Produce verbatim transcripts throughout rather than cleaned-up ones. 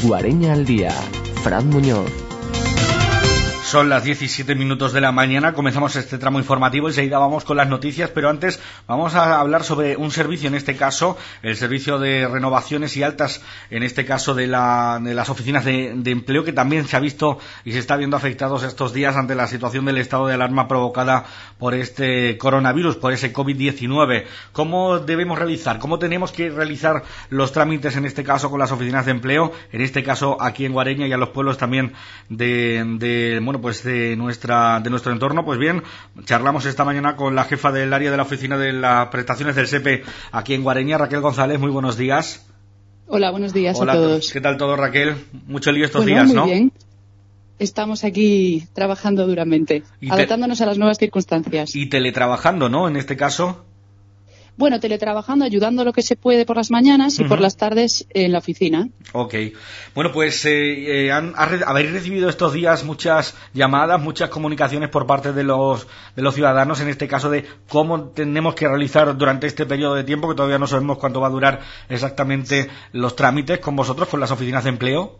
Guareña al día. Fran Muñoz. Son las diecisiete minutos de la mañana, comenzamos este tramo informativo, enseguida vamos con las noticias, pero antes vamos a hablar sobre un servicio, en este caso, el servicio de renovaciones y altas, en este caso de, la, de las oficinas de, de empleo, que también se ha visto y se está viendo afectados estos días ante la situación del estado de alarma provocada por este coronavirus, por ese COVID diecinueve. ¿Cómo debemos realizar? ¿Cómo tenemos que realizar los trámites, en este caso, con las oficinas de empleo? En este caso, aquí en Guareña y a los pueblos también de, de bueno, pues de nuestra de nuestro entorno. Pues bien, charlamos esta mañana con la jefa del área de la oficina de las prestaciones del S E P E aquí en Guareña, Raquel González. Muy buenos días. Hola, buenos días. Hola a todos. ¿Qué tal todo, Raquel? Mucho lío estos bueno, días, muy ¿no? Bien. Estamos aquí trabajando duramente, te... adaptándonos a las nuevas circunstancias. Y teletrabajando, ¿no? En este caso. Bueno, teletrabajando, ayudando lo que se puede por las mañanas y uh-huh. por las tardes en la oficina. Ok. Bueno, pues eh, eh, han, habéis recibido estos días muchas llamadas, muchas comunicaciones por parte de los de los ciudadanos, en este caso de cómo tenemos que realizar durante este periodo de tiempo, que todavía no sabemos cuánto va a durar exactamente los trámites con vosotros, con las oficinas de empleo.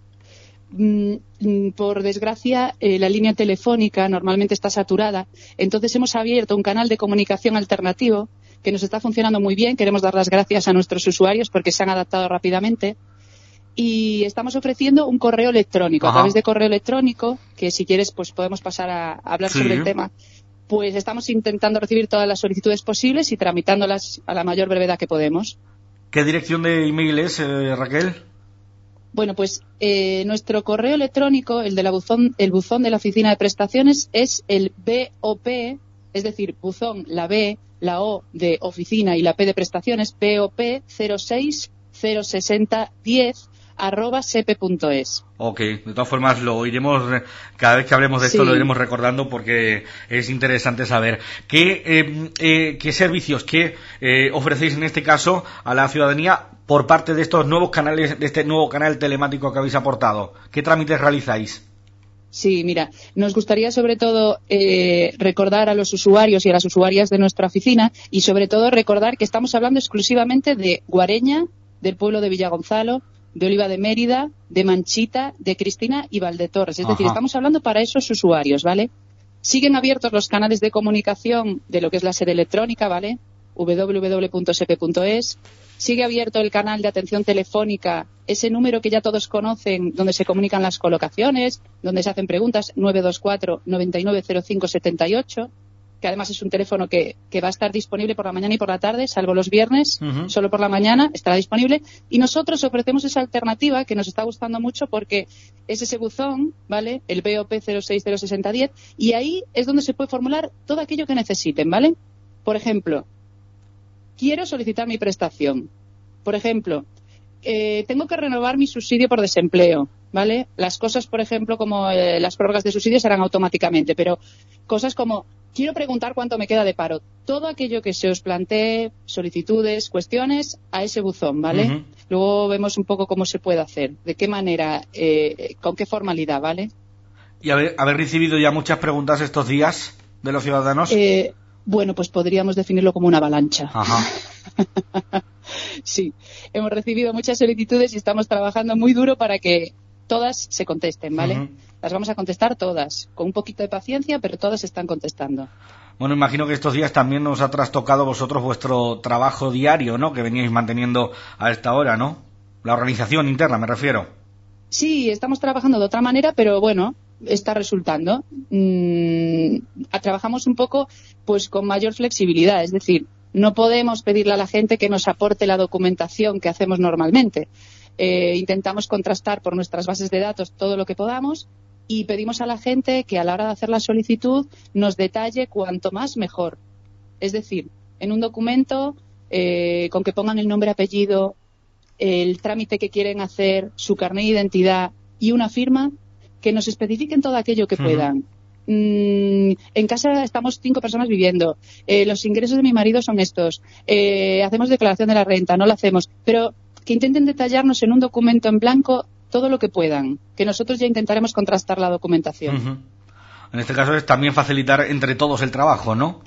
Por desgracia, eh, la línea telefónica normalmente está saturada, entonces hemos abierto un canal de comunicación alternativo que nos está funcionando muy bien. Queremos dar las gracias a nuestros usuarios porque se han adaptado rápidamente y estamos ofreciendo un correo electrónico. Ajá. A través de correo electrónico, que si quieres pues podemos pasar a, a hablar sí. sobre el tema. Pues estamos intentando recibir todas las solicitudes posibles y tramitándolas a la mayor brevedad que podemos. ¿Qué dirección de email es, eh, Raquel? Bueno, pues eh, nuestro correo electrónico, el de la buzón, el buzón de la oficina de prestaciones, es el B O P, es decir, buzón, la B, la O de oficina y la P de prestaciones, B O P cero seis cero sesenta diez arroba sepe punto es. Ok, de todas formas lo iremos, cada vez que hablemos de esto sí. lo iremos recordando porque es interesante saber qué, eh, eh, qué servicios, qué eh, ofrecéis en este caso a la ciudadanía por parte de estos nuevos canales, de este nuevo canal telemático que habéis aportado. ¿Qué trámites realizáis? Sí, mira, nos gustaría sobre todo eh, recordar a los usuarios y a las usuarias de nuestra oficina y sobre todo recordar que estamos hablando exclusivamente de Guareña, del pueblo de Villagonzalo, de Oliva de Mérida, de Manchita, de Cristina y Valdetorres. Es Ajá. decir, estamos hablando para esos usuarios, ¿vale? Siguen abiertos los canales de comunicación de lo que es la sede electrónica, ¿vale? doble u doble u doble u punto sepe punto es. Sigue abierto el canal de atención telefónica, ese número que ya todos conocen, donde se comunican las colocaciones, donde se hacen preguntas, nueve dos cuatro nueve nueve cero cinco siete ocho, que además es un teléfono que, que va a estar disponible por la mañana y por la tarde, salvo los viernes, uh-huh. solo por la mañana estará disponible. Y nosotros ofrecemos esa alternativa que nos está gustando mucho porque es ese buzón, ¿vale? El B O P cero seis cero sesenta diez, y ahí es donde se puede formular todo aquello que necesiten, ¿vale? Por ejemplo, quiero solicitar mi prestación. Por ejemplo, eh, tengo que renovar mi subsidio por desempleo, ¿vale? Las cosas, por ejemplo, como eh, las prórrogas de subsidio serán automáticamente, pero cosas como quiero preguntar cuánto me queda de paro. Todo aquello que se os plantee, solicitudes, cuestiones, a ese buzón, ¿vale? Uh-huh. Luego vemos un poco cómo se puede hacer, de qué manera, eh, con qué formalidad, ¿vale? ¿Y haber, haber recibido ya muchas preguntas estos días de los ciudadanos? Eh, Bueno, pues podríamos definirlo como una avalancha. Ajá. Sí, hemos recibido muchas solicitudes y estamos trabajando muy duro para que todas se contesten, ¿vale? Uh-huh. Las vamos a contestar todas, con un poquito de paciencia, pero todas se están contestando. Bueno, imagino que estos días también nos ha trastocado vosotros vuestro trabajo diario, ¿no? Que veníais manteniendo a esta hora, ¿no? La organización interna, me refiero. Sí, estamos trabajando de otra manera, pero bueno, está resultando. Mm, trabajamos un poco pues con mayor flexibilidad, es decir, no podemos pedirle a la gente que nos aporte la documentación que hacemos normalmente. Eh, intentamos contrastar por nuestras bases de datos todo lo que podamos y pedimos a la gente que a la hora de hacer la solicitud nos detalle cuanto más mejor. Es decir, en un documento eh, con que pongan el nombre, apellido, el trámite que quieren hacer, su carnet de identidad y una firma, que nos especifiquen todo aquello que puedan. Uh-huh. Mm, en casa estamos cinco personas viviendo, eh, los ingresos de mi marido son estos, eh, hacemos declaración de la renta, no la hacemos, pero que intenten detallarnos en un documento en blanco todo lo que puedan, que nosotros ya intentaremos contrastar la documentación. Uh-huh. En este caso es también facilitar entre todos el trabajo, ¿no?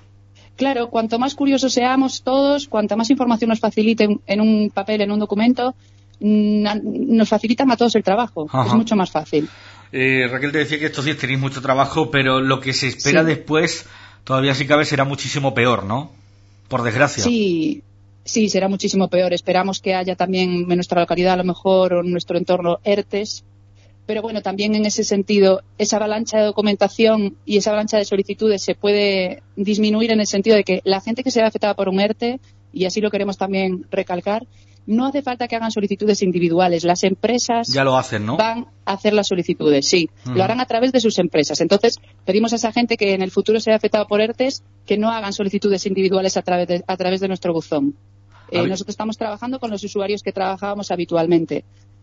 Claro, cuanto más curiosos seamos todos, cuanta más información nos faciliten en un papel, en un documento, nos facilitan a todos el trabajo. Ajá. Es mucho más fácil. Eh, Raquel, te decía que estos días tenéis mucho trabajo, pero lo que se espera sí. después, todavía si cabe, será muchísimo peor, ¿no? Por desgracia. Sí, sí, será muchísimo peor. Esperamos que haya también en nuestra localidad, a lo mejor, o en nuestro entorno, ERTES. Pero bueno, también en ese sentido, esa avalancha de documentación y esa avalancha de solicitudes se puede disminuir en el sentido de que la gente que se ve afectada por un ERTE, y así lo queremos también recalcar, no hace falta que hagan solicitudes individuales. Las empresas ya lo hacen, ¿no? Van a hacer las solicitudes, sí. Uh-huh. Lo harán a través de sus empresas. Entonces, pedimos a esa gente que en el futuro se vea afectada por ERTES que no hagan solicitudes individuales a través de, a través de nuestro buzón. Eh, nosotros estamos trabajando con los usuarios que trabajábamos habitualmente.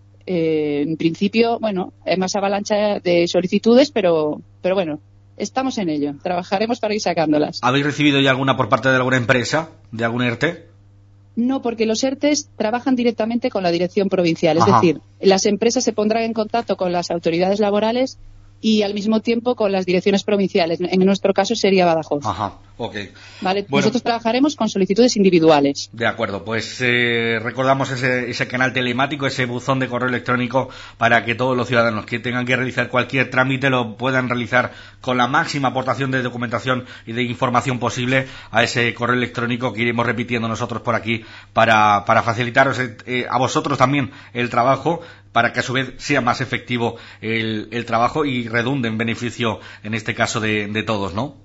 Eh, en principio, bueno, hay más avalancha de solicitudes, pero, pero bueno, estamos en ello. Trabajaremos para ir sacándolas. ¿Habéis recibido ya alguna por parte de alguna empresa, de algún ERTE? No, porque los ERTES trabajan directamente con la dirección provincial. Es Ajá. decir, las empresas se pondrán en contacto con las autoridades laborales y al mismo tiempo con las direcciones provinciales. En nuestro caso sería Badajoz. Ajá, ok. Vale, bueno, nosotros trabajaremos con solicitudes individuales. De acuerdo, pues eh, recordamos ese, ese canal telemático, ese buzón de correo electrónico para que todos los ciudadanos que tengan que realizar cualquier trámite lo puedan realizar con la máxima aportación de documentación y de información posible a ese correo electrónico que iremos repitiendo nosotros por aquí para, para facilitaros eh, a vosotros también el trabajo, para que a su vez sea más efectivo el, el trabajo y redunde en beneficio, en este caso, de, de todos, ¿no?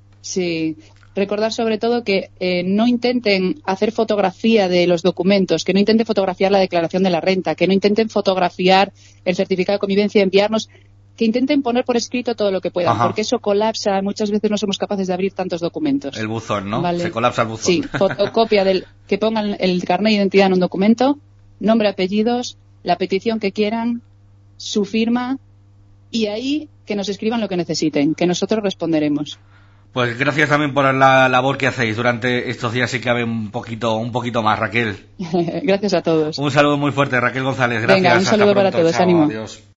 Sí. Recordar sobre todo que eh, no intenten hacer fotografía de los documentos, que no intenten fotografiar la declaración de la renta, que no intenten fotografiar el certificado de convivencia y enviarnos, que intenten poner por escrito todo lo que puedan, Ajá. porque eso colapsa, muchas veces no somos capaces de abrir tantos documentos. El buzón, ¿no? ¿Vale? Se colapsa el buzón. Sí, fotocopia del, que pongan el carnet de identidad en un documento, nombre, apellidos, la petición que quieran, su firma, y ahí que nos escriban lo que necesiten, que nosotros responderemos. Pues gracias también por la labor que hacéis durante estos días, sí que cabe un poquito, un poquito más, Raquel. Gracias a todos. Un saludo muy fuerte, Raquel González. Gracias. Venga, un saludo para todos. Chao, ánimo. Adiós.